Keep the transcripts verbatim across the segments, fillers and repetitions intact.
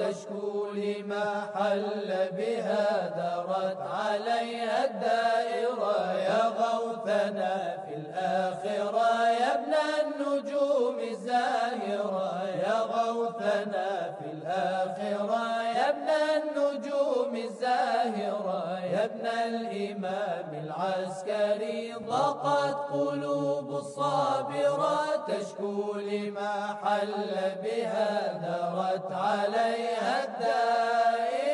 تشكو لما حل بها درت عليها الدائرة يا غوثنا في الآخرة يا ابن النجوم الزاهرة يا غوثنا في الآخرة يا ابن النجوم الزاهرة يا ابن الإمام العسكري ضاقت قلوب الصابرة تشكو لما حل بها درت عليها الدائرة.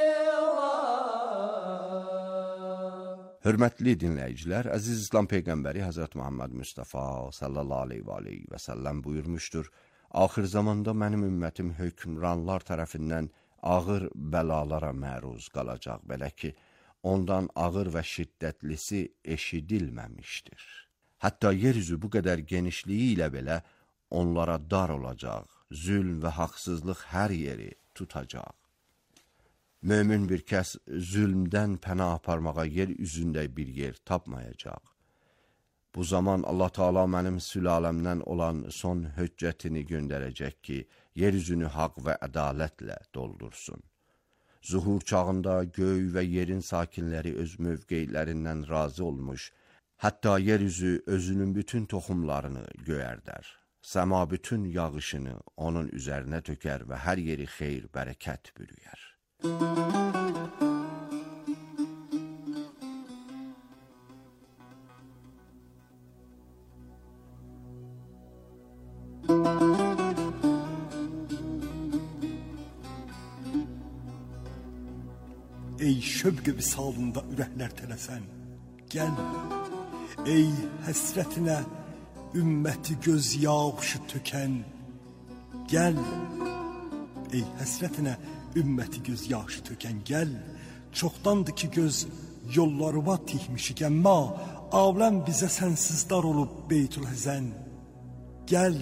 Hörmətli dinləyicilər, əziz İslam Peyğəmbəri Həzrət Muhammed Mustafa sallallahu aleyhi və aleyhi və səlləm buyurmuşdur: Axır zamanda mənim ümmətim hökmranlar tərəfindən ağır bəlalara məruz qalacaq, belə ki, ondan ağır və şiddətlisi eşidilməmişdir. Hətta yeryüzü bu qədər genişliyi ilə belə onlara dar olacaq, zülm və haqsızlıq hər yeri tutacaq. Mömin bir kəs zülmdən pənah aparmağa yer üzündə bir yer tapmayacaq. Bu zaman Allah Teala mənim sülaləmdən olan son höccətini göndərəcək ki, yeryüzünü haqq və ədalətlə doldursun. Zuhur çağında göy və yerin sakinləri öz mövqeylərindən razı olmuş, hətta yeryüzü özünün bütün toxumlarını göyərdər. Səma bütün yağışını onun üzərinə tökər və hər yeri xeyr, bərəkət bürüyər. Ey şövq-i visalında ürəklər tələsən, gəl. Ey həsrətinə ümməti göz yaşı tökən, gəl. Ey həsrətinə ümməti göz yaşı tökən, gəl. Çoxdandır ki göz yollarıma tihmişik, əmma aləm bizə sənsizdar olub Beytülhəzən, gəl.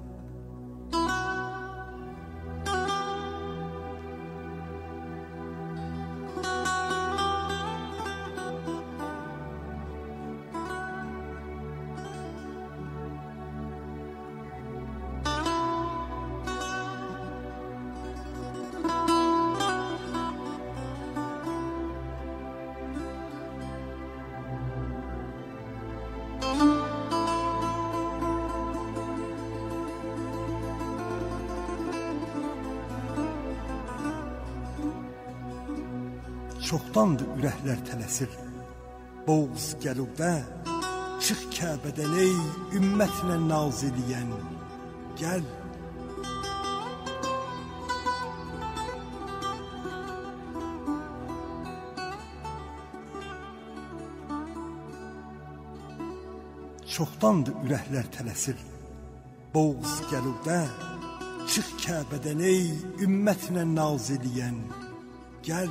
Çoxdandır ürəklər tələsir, boğuz gəlubdə, çıx Kəbədən ey ümmətlə naz eləyən, gəl. Çoxdandır ürəklər tələsir, boğuz gəlubdə, çıx Kəbədən ey ümmətlə naz eləyən, gəl.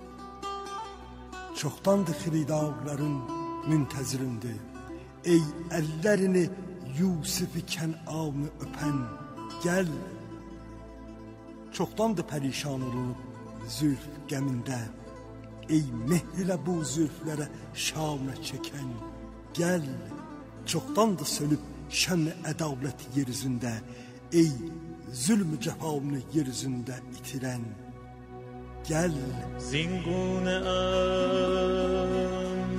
Çoxdandır xiridarların müntəzirindir, ey əllərini Yusuf-i Kənanı öpən, gəl. Çoxdandır pərişan olub zülf qəmində, ey mehrilə bu zülflərə şamə çəkən, gəl. Çoxdandır sönüb şəm-i ədalət yeryüzündə, ey zülm-ü cəfanı yeryüzündə itirən, gəl. زینگونه ام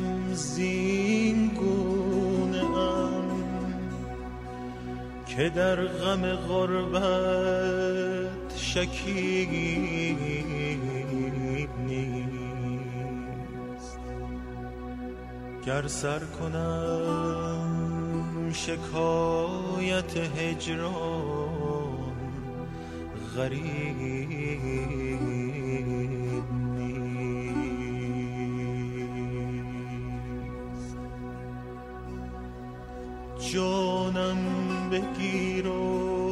زینگونه ام که در غم غربت شکیب نیست گر سر کنم شکایت هجران غریب جانم بگیر و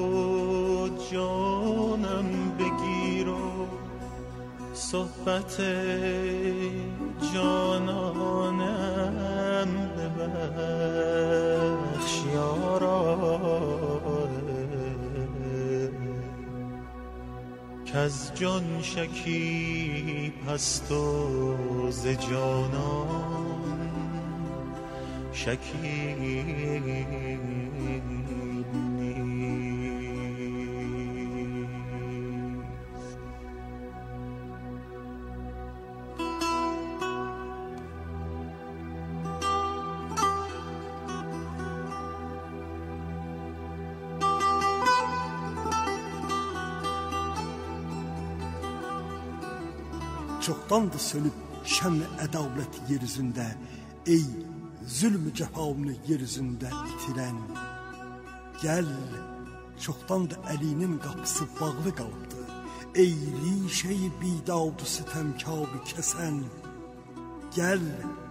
جانم بگیر و صحبت جانانم ببخش یارا کز جان شکیب هست و ز جانان شکیب نیست çoxdandır sönüb şəmli ədalət yer üzündə, ey zülmü cəfanı yer üzündə itirən. Gəl, çoxdandır əlinin qapısı bağlı qalıbdı, ey rişəyi bidavdu sitəmkabı kəsən. Gəl,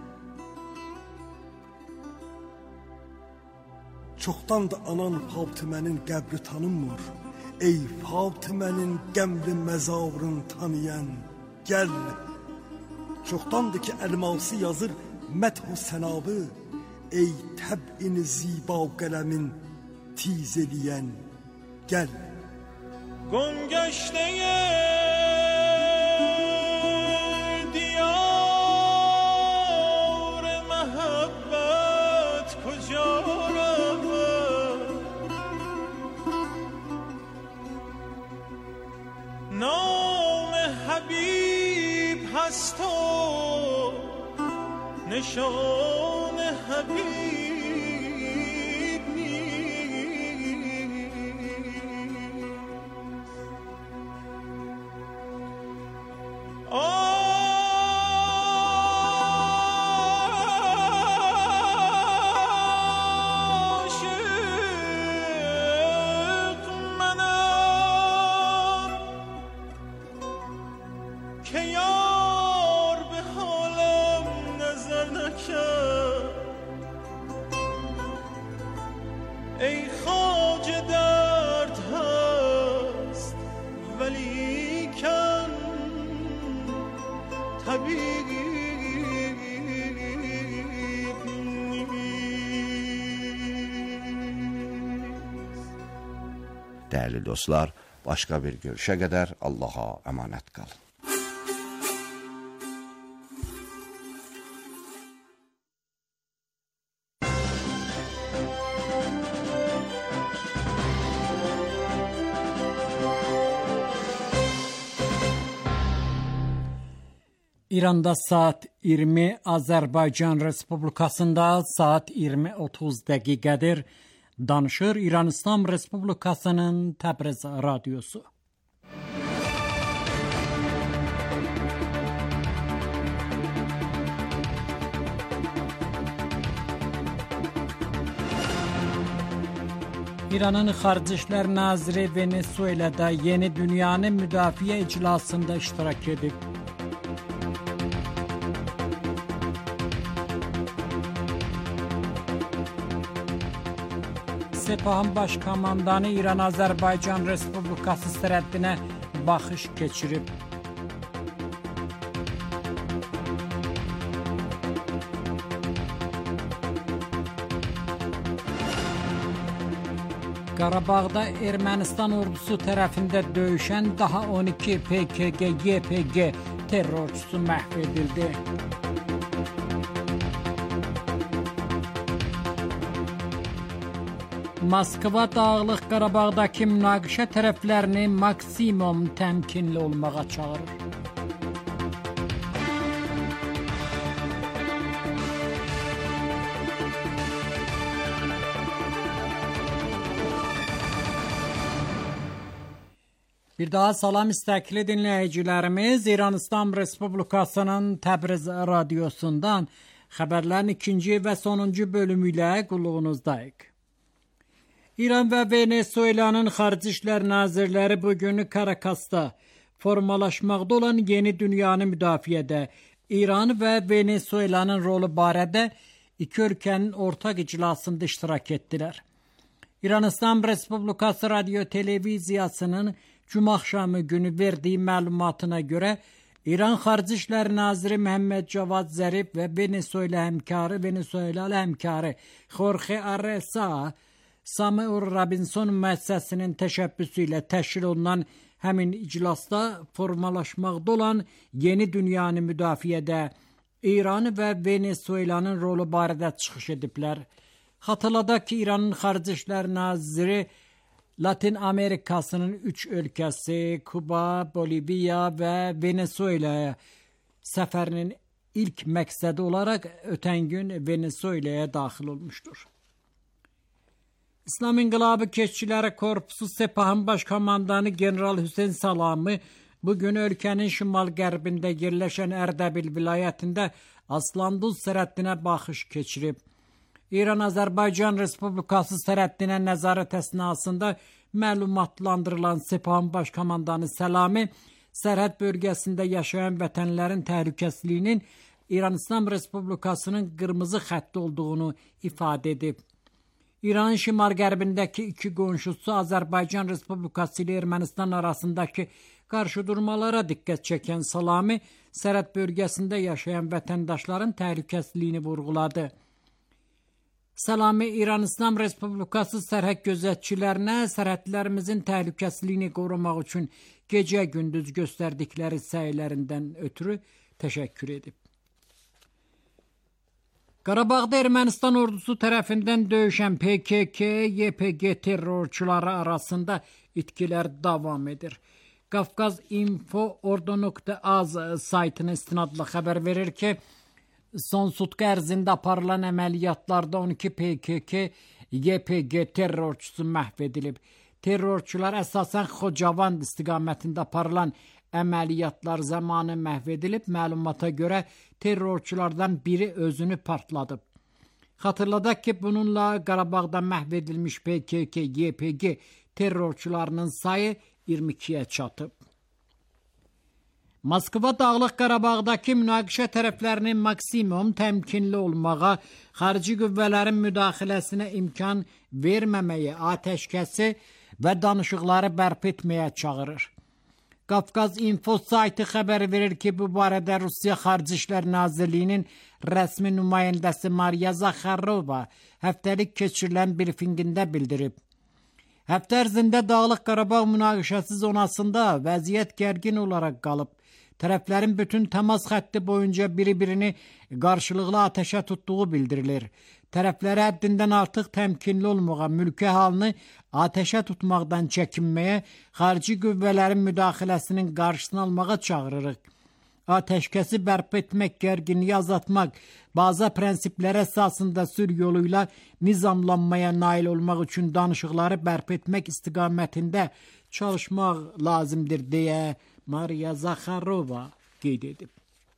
çoxdandır anan Fatımənin qəbri tanınmır, ey Fatımənin qəmli məzarını tanıyan. Gəl, çoxdandır ki əlması yazır mədh-u sənavı, ey təb'ini ziba qələmin tiz eləyən. Gəl. گمگشته دیار محبت کجا رود، نام حبیب هست و نشان حبیب نیست. عاشق منم که یار به حالم نظر نکرد، ای خواجه درد هست ولیکن طبیب نیست. Dəyərli dostlar, başqa bir görüşə qədər Allaha əmanət qalın. İranda saat iyirmi, Azərbaycan Respublikasında saat iyirmi otuz dəqiqədir. Danışır İran İslam Respublikasının Təbriz radiosu. İranın Xarici İşlər Naziri Venezuela'da Yeni Dünyanın Müdafiə iclasında iştirak edib. Sepahın baş komandanı İran-Azərbaycan Respublikası sərhəddinə baxış keçirib. Qarabağda Ermənistan ordusu tərəfində döyüşən daha on iki P K K Y P G terrorçusu məhv edildi. Moskva Dağlıq Qarabağdakı münaqişə tərəflərini maksimum təmkinli olmağa çağırır. Bir daha salam istəkli dinləyicilərimiz, İran İslam Respublikasının Təbriz radiosundan xəbərlərin ikinci və sonuncu bölümü ilə qulluğunuzdayıq. İran və Venezuela'nın Xarici İşlər Nazirləri bugün Karakas'ta formalaşmaqda olan Yeni Dünyanı müdafiədə İran və Venezuela'nın rolu barədə iki ölkənin ortaq iclasında iştirak etdilər. İran İslam Respublikası Radio Televiziyasının Cuma axşamı günü verdiyi məlumatına görə İran Xarici İşlər Naziri Məhəmməd Cavad Zərif və Venezuela həmkarı, Venezuelalı həmkarı Jorge Arresa Samuel Robinson müəssisəsinin təşəbbüsü ilə təşkil olunan həmin iclasda formalaşmaqda olan Yeni Dünyanı müdafiədə İran və Venezuela'nın rolu barədə çıxış ediblər. Xatırladaq ki, İranın Xarici İşlər Naziri Latin Amerikasının üç ölkəsi Kuba, Boliviya və Venezuela'ya səfərinin ilk məqsədi olaraq ötən gün Venezuela'ya daxil olmuşdur. İslam İnqilabı Keşikçiləri Korpusu Sepahın baş komandanı General Hüseyn Salami bugün ölkənin şimal-qərbində yerləşən Ərdəbil vilayətində Aslanduz sərhəddinə baxış keçirib. İran-Azərbaycan Respublikası sərhəddinə nəzarət əsnasında məlumatlandırılan Sepahın baş komandanı Səlami sərhəd bölgəsində yaşayan vətənlərin təhlükəsizliyinin İran İslam Respublikasının qırmızı xətti olduğunu ifadə edib. İranın şimal-qərbindəki iki qonşusu Azərbaycan Respublikası ilə Ermənistan arasındakı qarşıdurmalara diqqət çəkən Səlami sərhəd bölgəsində yaşayan vətəndaşların təhlükəsizliyini vurğuladı. Səlami İran İslam Respublikası sərhəd gözətçilərinə sərhədlərimizin təhlükəsizliyini qorumaq üçün gecə-gündüz göstərdikləri səylərindən ötürü təşəkkür edib. Qarabağda Ermənistan ordusu tərəfindən döyüşən P K K Y P G terrorçuları arasında itkilər davam edir. Qafqaz info ordu nöqtə az saytına istinadla xəbər verir ki, son sutka ərzində aparılan əməliyyatlarda on iki P K K Y P G terrorçusu məhv edilib. Terrorçular əsasən Xocavand istiqamətində aparılan əməliyyatlar zamanı məhv edilib. Məlumata görə terrorçulardan biri özünü partladıb. Xatırladaq ki, bununla Qarabağda məhv edilmiş P K K Y P G terrorçularının sayı iyirmi ikiyə çatıb. Moskva Dağlıq Qarabağdakı münaqişə tərəflərinin maksimum təmkinli olmağa, xarici qüvvələrin müdaxiləsinə imkan verməməyə, atəşkəsi və danışıqları bərpa etməyə çağırır. Qafqaz info saytı xəbər verir ki, bu barədə Rusiya Xarici İşlər Nazirliyinin rəsmi nümayəndəsi Mariya Zakharova həftəlik keçirilən brifinqində bildirib. Həftə ərzində Dağlıq Qarabağ münaqişəsi zonasında vəziyyət gərgin olaraq qalıb. Tərəflərin bütün təmas xətti boyunca biri-birini qarşılıqlı atəşə tutduğu bildirilir. Tərəfləri həddindən artıq təmkinli olmağa, mülki halını atəşə tutmaqdan çəkinməyə, xarici qüvvələrin müdaxiləsinin qarşısını almağa çağırırıq. Atəşkəsi bərpa etmək, gərginliyi azaltmaq, bazı prinsiplər əsasında sülh yolu ilə nizamlanmaya nail olmaq üçün danışıqları bərpa etmək istiqamətində çalışmaq lazımdır deyə Mariya Zakharova qeyd edib.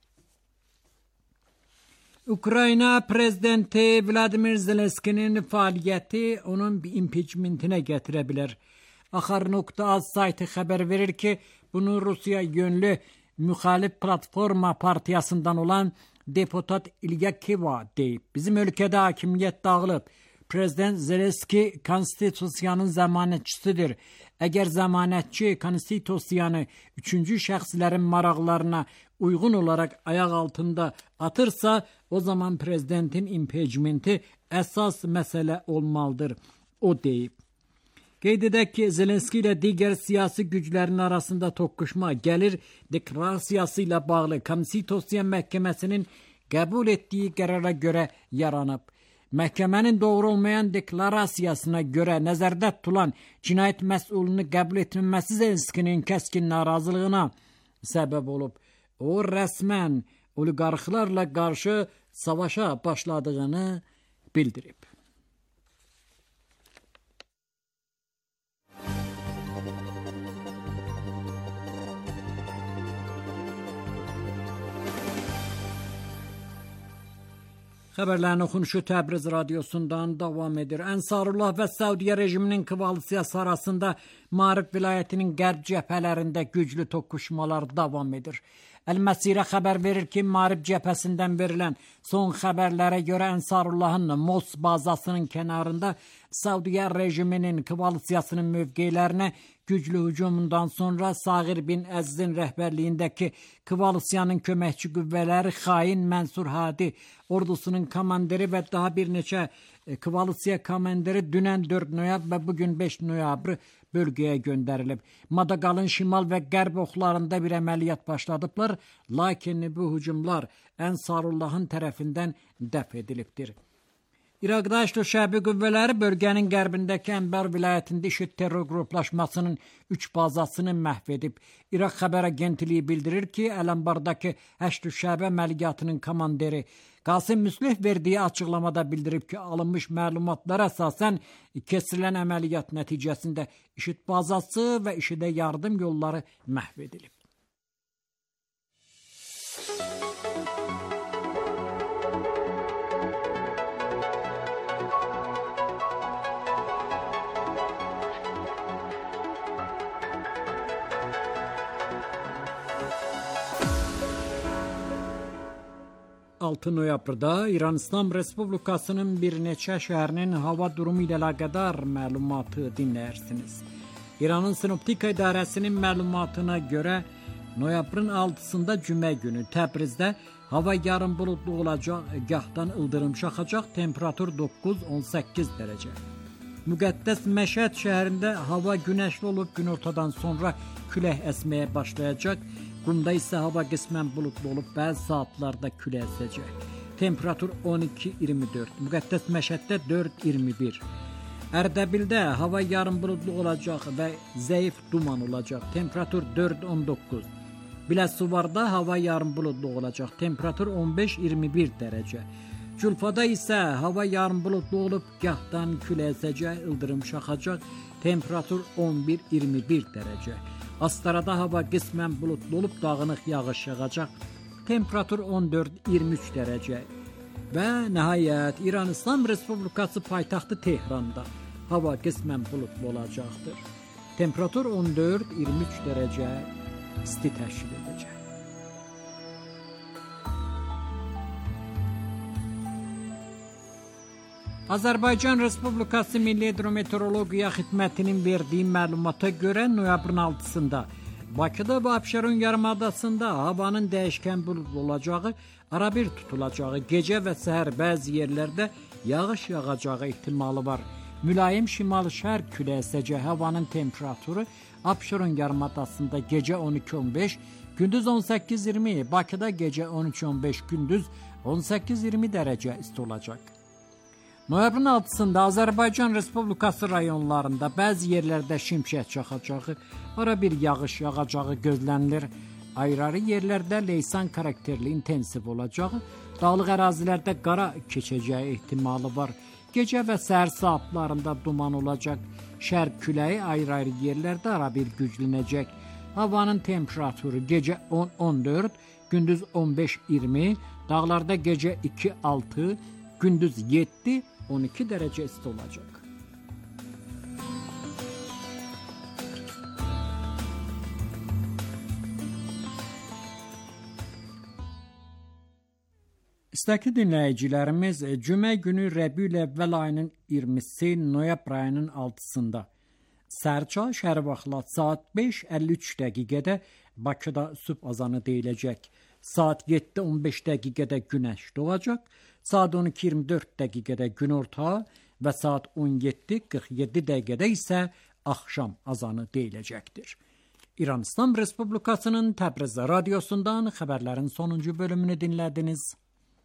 Ukrayna prezidenti Vladimir Zelenskinin fəaliyyəti onun impeachmentinə gətirə bilər. Axar nöqtə az saytı xəbər verir ki, bunu Rusiya yönlü müxalif platforma partiyasından olan deputat İlya Kiva deyib. Bizim ölkədə hakimiyyət dağılıb. Prezident Zelenski konstitusiyanın zəmanətçisidir. Əgər zəmanətçi konstitusiyanı üçüncü şəxslərin maraqlarına uyğun olaraq ayaq altında atırsa, o zaman prezidentin impeachmenti əsas məsələ olmalıdır, o deyib. Qeyd edək ki, Zelenski ilə digər siyasi güclərin arasında toqquşma gəlir deklarasiyası ilə bağlı Konstitusiya Məhkəməsinin qəbul etdiyi qərara görə yaranıb. Məhkəmənin doğru olmayan deklarasiyasına görə nəzərdə tutulan cinayət məsulunu qəbul etməməsi Zelenskinin kəskin narazılığına səbəb olub. O, rəsmən oliqarxlarla qarşı savaşa başladığını bildirib. Xəbərlərin oxunuşu Təbriz radiosundan davam edir. Ənsarullah və Səudiyyə rejiminin koalisiyası arasında Marib vilayətinin qərb cəbhələrində güclü toqquşmalar davam edir. Əl-Məsirə xəbər verir ki, Marib cəbhəsindən verilən son xəbərlərə görə Ənsarullahın Mos bazasının kənarında Səudiyyə rejiminin koalisiyasının mövqelərinə güclü hücumundan sonra Sağir bin Əzzin rəhbərliyindəki koalisiyanın köməkçi qüvvələri xain Mənsur Hadi ordusunun komandiri və daha bir neçə koalisiya komandiri dünən dörd noyabr və bugün beş noyabr bölgəyə göndərilib. Madaqalın şimal və qərb oxlarında bir əməliyyat başladıblar, lakin bu hücumlar Ənsarullahın tərəfindən dəf edilibdir. İraqda Əşli Şəbi qüvvələri bölgənin qərbindəki Ənbar vilayətində IŞİD terror qruplaşmasının üç bazasını məhv edib. İraq xəbər agentliyi bildirir ki, Əl-Ənbardakı Əşli Şəbi əməliyyatının komandiri Qasım Müslih verdiyi açıqlamada bildirib ki, alınmış məlumatlara əsasən keçirilən əməliyyat nəticəsində IŞİD bazası və IŞİDə yardım yolları məhv edilib. altı noyabrda İran İslam Respublikasının bir neçə şəhərinin hava durumu ilə əlaqədar məlumatı dinləyirsiniz. İranın Sinoptika İdarəsinin məlumatına görə noyabrın altısında cümə günü Təbrizdə hava yarım buludlu olacaq, gahdan ildırım şaxacaq, temperatur doqquz on səkkiz dərəcə. Müqəddəs Məşhəd şəhərində hava günəşli olub, günortadan sonra külək əsməyə başlayacaq. Qumda isə hava qismən buludlu olub, bəzi saatlarda külək əsəcək. Temperatur on iki iyirmi dörd, Müqəddəs Məşhəddə dörd iyirmi bir. Ərdəbildə hava yarım buludlu olacaq və zəif duman olacaq. Temperatur dörd on doqquz. Biləsuvarda hava yarım buludlu olacaq. Temperatur on beş iyirmi bir dərəcə. Culfada isə hava yarım buludlu olub, gahdan külək əsəcək, ildırım şaxacaq. Temperatur on bir iyirmi bir dərəcə. Astarada hava qismən buludlu olub, dağınıq yağış yağacaq. Temperatur on dörd iyirmi üç dərəcə. Və nəhayət İran İslam Respublikası paytaxtı Tehranda hava qismən buludlu olacaqdır. Temperatur on dörd iyirmi üç dərəcə isti təşkil edəcək. Azərbaycan Respublikası Milli Hidrometeorologiya Xidmətinin verdiyi məlumata görə noyabrın altısında Bakıda və Abşeron yarımadasında havanın dəyişkən buludlu olacağı, arabir tutulacağı, gecə və səhər bəzi yerlərdə yağış yağacağı ehtimalı var. Mülayim şimal-şərq küləyi əsəcək. Havanın temperaturu Abşeron yarımadasında gecə on iki on beş, gündüz on səkkiz iyirmi, Bakıda gecə on üç on beş, gündüz on səkkiz iyirmi dərəcə isti olacaq. Noyabrın altısında Azərbaycan Respublikası rayonlarında bəzi yerlərdə şimşək çaxacağı, ara bir yağış yağacağı gözlənilir. Ayrı-ayrı yerlərdə leysan karakterli intensiv olacağı, dağlıq ərazilərdə qara keçəcəyi ehtimalı var. Gecə və səhər saatlarında duman olacaq. Şərq küləyi ayrı-ayrı yerlərdə ara bir güclənəcək. Havanın temperaturu gecə on on dörd, gündüz on beş iyirmi, dağlarda gecə iki altı, gündüz yeddi on iki dərəcə isti olacaq. İstəkli dinləyicilərimiz, cümə günü Rəbiül Əvvəl ayının iyirmisi, noyabr ayının altısında sərçay şəhər vaxtla saat beş əlli üç dəqiqədə Bakıda sübh azanı deyiləcək. Saat yeddi on beş dəqiqədə günəş doğacaq. Saat on iki iyirmi dörd dəqiqədə günorta və saat on yeddi qırx yeddi dəqiqədə isə axşam azanı deyiləcəkdir. İran İslam Respublikasının Təbriz radiosundan xəbərlərin sonuncu bölümünü dinlədiniz.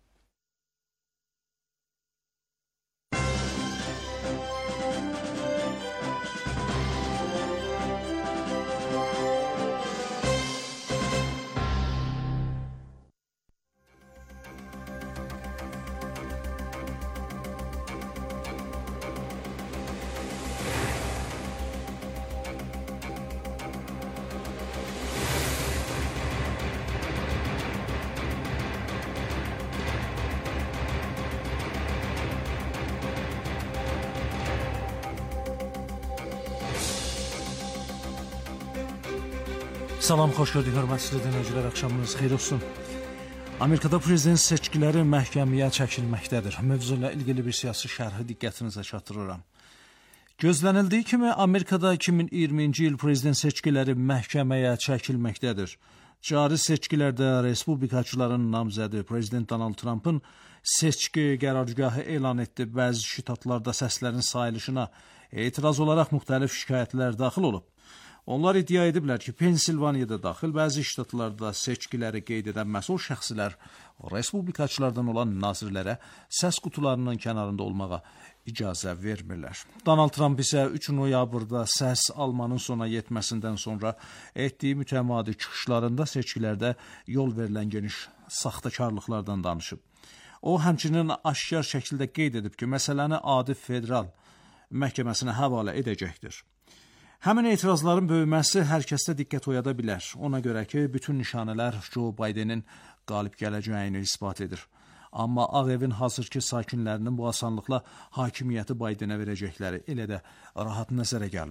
Salam, xoş gördük, hörmətli dinləyicilər, axşamınız xeyir olsun. Amerikada prezident seçkiləri məhkəməyə çəkilməkdədir. Mövzu ilə ilgili bir siyasi şərhi diqqətinizə çatdırıram. Gözlənildiyi kimi Amerikada iki min iyirminci il prezident seçkiləri məhkəməyə çəkilməkdədir. Cari seçkilərdə respublikaçıların namzədi prezident Donald Trump'ın seçki qərargahı elan etdi. Bəzi ştatlarda səslərin sayılışına etiraz olaraq müxtəlif şikayətlər daxil olub. Onlar iddia ediblər ki, Pensilvaniyada daxil bəzi ştatlarda seçkiləri qeyd edən məsul şəxslər respublikaçılardan olan nazirlərə səs qutularının kənarında olmağa icazə vermirlər. Donald Trump isə üç noyabrda səs almanın sona yetməsindən sonra etdiyi mütəmadi çıxışlarında seçkilərdə yol verilən geniş saxtakarlıqlardan danışıb. O, həmçinin aşkar şəkildə qeyd edib ki, məsələni adi federal məhkəməsinə həvalə edəcəkdir. Həmin etirazların böyüməsi hər kəsdə diqqət oyada bilər. Ona görə ki, bütün nişanələr Joe Bidenin qalib gələcəyini isbat edir. Amma Ağ Evin hazırki sakinlərinin bu asanlıqla hakimiyyəti Bidenə verəcəkləri elə də rahat nəzərə gəlmir.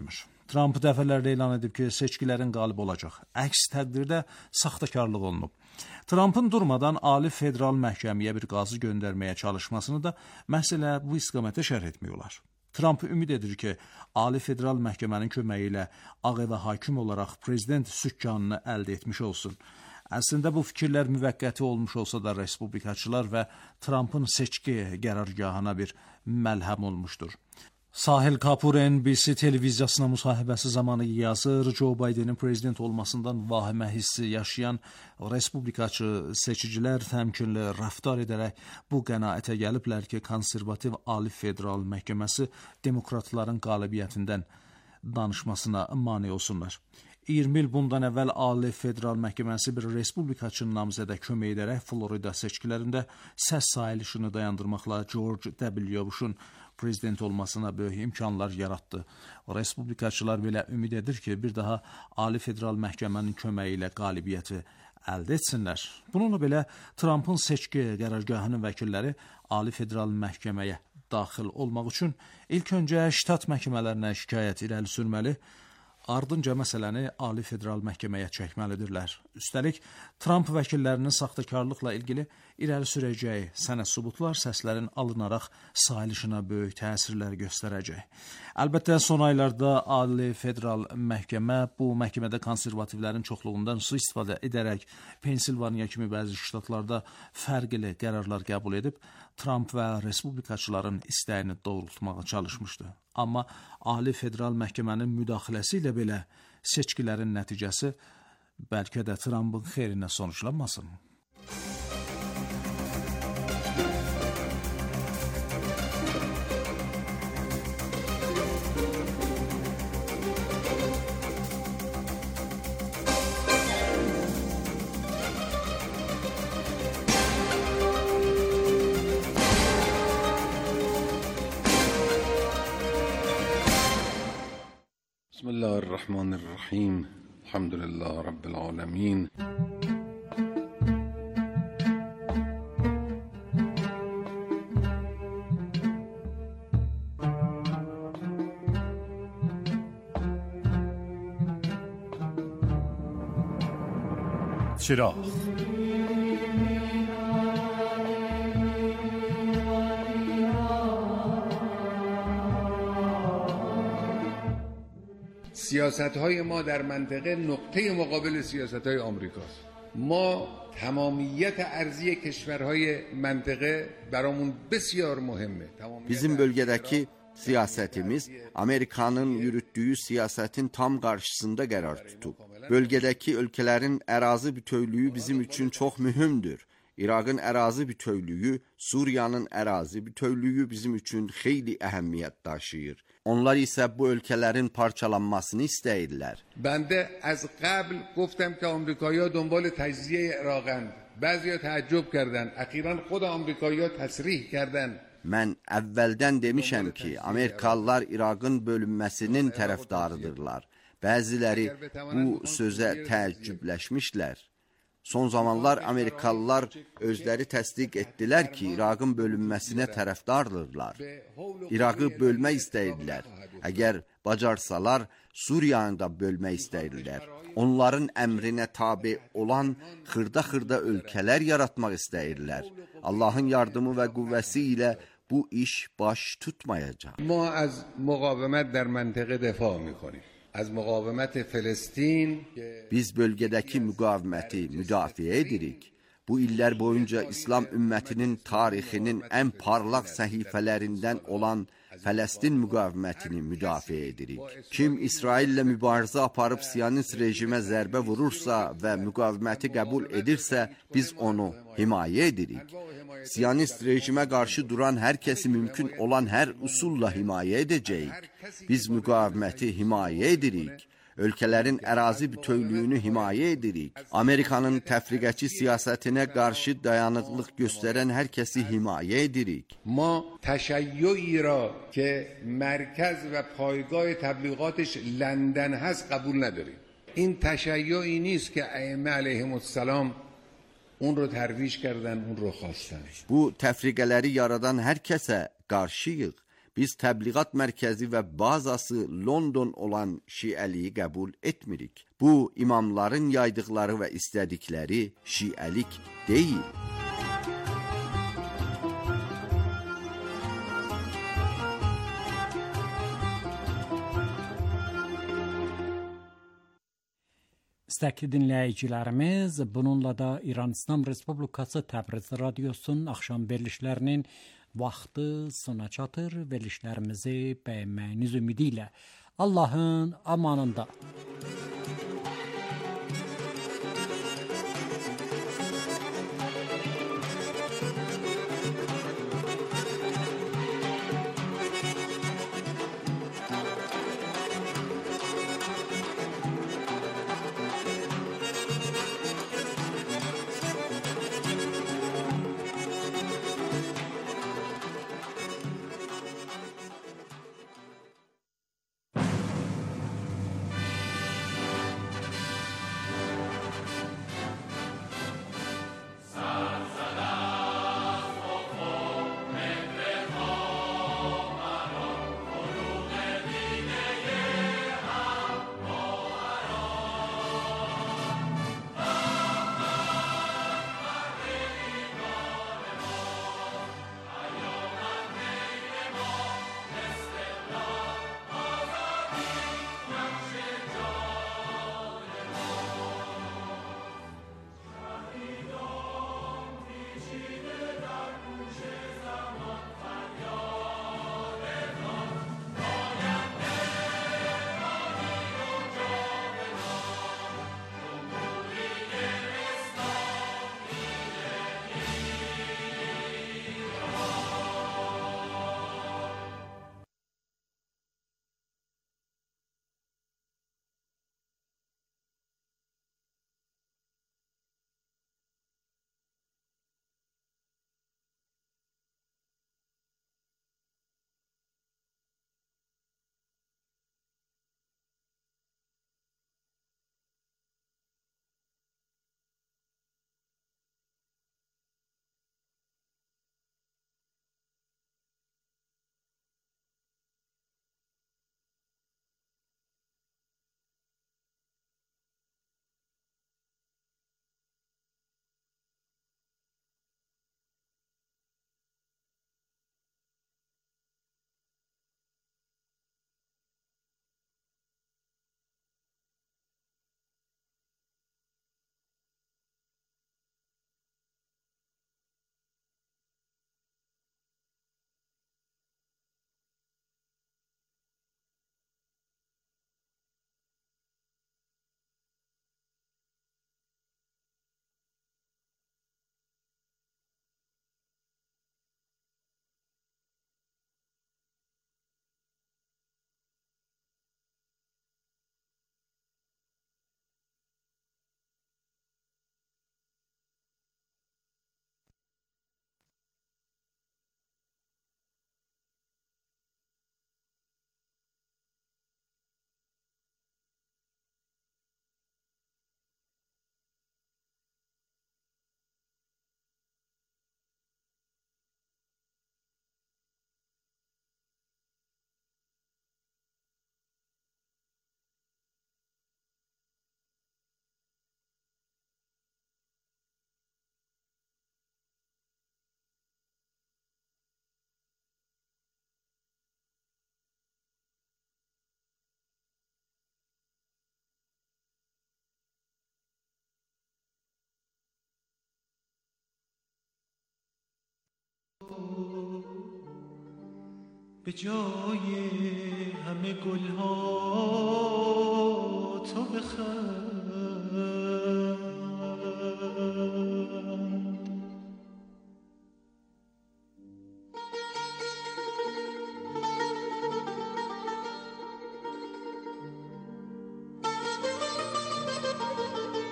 Trump dəfələrlə elan edib ki, seçkilərin qalib olacaq. Əks təqdirdə saxtakarlıq olunub. Trumpın durmadan Ali Federal Məhkəməyə bir qazı göndərməyə çalışmasını da məhz elə bu istiqamətə şərh etmək olar. Trump ümid edir ki, Ali Federal Məhkəmənin köməyi ilə Ağ Evə hakim olaraq prezident sükkanını əldə etmiş olsun. Əslində bu fikirlər müvəqqəti olmuş olsa da respublikaçılar və Trumpın seçki qərargahına bir məlhəm olmuşdur. Sahil Kapur N B C televiziyasına müsahibəsi zamanı yazır, Joe Bidenin prezident olmasından vahimə hissi yaşayan respublikaçı seçicilər təmkinli rəftar edərək bu qənaətə gəliblər ki, konservativ Ali Federal Məhkəməsi demokratların qalibiyyətindən danışmasına mane olsunlar. iyirmi il bundan əvvəl Ali Federal Məhkəməsi bir respublikaçı namizədə kömək edərək Florida seçkilərində səs sayılışını dayandırmaqla George W. Bush'un prezident olmasına böyük imkanlar yaratdı. Respublikaçılar belə ümid edir ki, bir daha Ali Federal Məhkəmənin köməyi ilə qalibiyyəti əldə etsinlər. Bununla belə Trumpın seçki qərargahının vəkilləri Ali Federal Məhkəməyə daxil olmaq üçün ilk öncə ştat məhkəmələrinə şikayət irəli sürməli, ardınca məsələni Ali Federal Məhkəməyə çəkməlidirlər. Üstəlik, Trump vəkillərinin saxtakarlıqla ilgili irəli sürəcəyi sənəd sübutlar səslərin alınaraq sayılışına böyük təsirlər göstərəcək. Əlbəttə, son aylarda Ali Federal Məhkəmə bu məhkəmədə konservativlərin çoxluğundan su istifadə edərək Pensilvaniya kimi bəzi ştatlarda fərqli qərarlar qəbul edib, Trump və respublikaçıların istəyini doğrultmağa çalışmışdı. Amma Ali Federal Məhkəmənin müdaxiləsi ilə belə seçkilərin nəticəsi bəlkə də Trumpın xeyrinə sonuçlanmasın. بسم الله الرحمن الرحیم الحمد لله رب العالمین. چراغ سیاست‌های ما در منطقه نقطه مقابل سیاست‌های آمریکاست. ما تمامیت ارضی کشورهای منطقه برامون بسیار مهمه. Bizim bölgedeki siyasetimiz Amerika'nın yürüttüğü siyasetin tam karşısında qərar tutub. Bölgedeki ülkelerin ərazi bütövlüyü bizim için çok mühümdür. İraqın ərazi bütövlüyü, Suriyanın ərazi bütövlüyü bizim için xeyli əhəmiyyət daşıyır. Onlar ise bu ülkelerin parçalanmasını istəyirlər. Ben de از قبل گفتم که آمریکایی‌ها دنبال تجزیه عراقند. بعضیا تعجب کردند. اخیراً خود آمریکایی‌ها تصریح کردند. Mən əvvəldən demişəm ki, Amerikalılar İraqın bölünməsinin tərəfdarıdırlar. Bəziləri bu sözə təəccübləşmişlər. Son zamanlar Amerikalılar özləri təsdiq etdilər ki, İraqın bölünməsinə tərəfdardırlar. İraqı bölmək istəyirlər. Əgər bacarsalar, Suriyanı da bölmək istəyirlər. Onların əmrinə tabi olan xırda-xırda ölkələr yaratmaq istəyirlər. Allahın yardımı və qüvvəsi ilə bu iş baş tutmayacaq. ما از مقاومت در منطقه دفاع می‌کنیم. از مقاومت فلسطین. Biz bölgədəki müqaviməti müdafiə edirik. Bu illər boyunca İslam ümmətinin tarixinin ən parlaq səhifələrindən olan Fələstin müqavimətini müdafiə edirik. Kim İsraillə mübarizə aparıb Siyonist rejimə zərbə vurursa və müqaviməti qəbul edirsə, biz onu himayə edirik. Siyonist rejimə qarşı duran hər kəsi mümkün olan hər üsulla himayə edəcəyik. Biz müqaviməti himayə edirik. Ölkələrin ərazi bütövlüyünü himayə edirik. Amerikanın təfriqəçi siyasətinə qarşı dayanıqlıq göstərən hər kəsi himayə edirik. ما تشیعی را که مرکز و پایگاه تبلیغاتش لندن هست قبول نداریم. این تشیعی نیست که ائمه علیهم السلام اون رو ترویج کردن، اون رو خواستن. Bu təfriqələri yaradan hər kəsə qarşıyıq. Biz təbliğat mərkəzi və bazası London olan şiəliyi qəbul etmirik. Bu, imamların yaydıqları və istədikləri şiəlik deyil. İstəkli dinləyicilərimiz, bununla da İran İslam Respublikası Təbriz Radiosunun axşam verilişlərinin vaxtı sona çatır. Verilişlərimizi bəyənməyiniz ümidi ilə Allahın amanında. به جای همه گلها تو بخند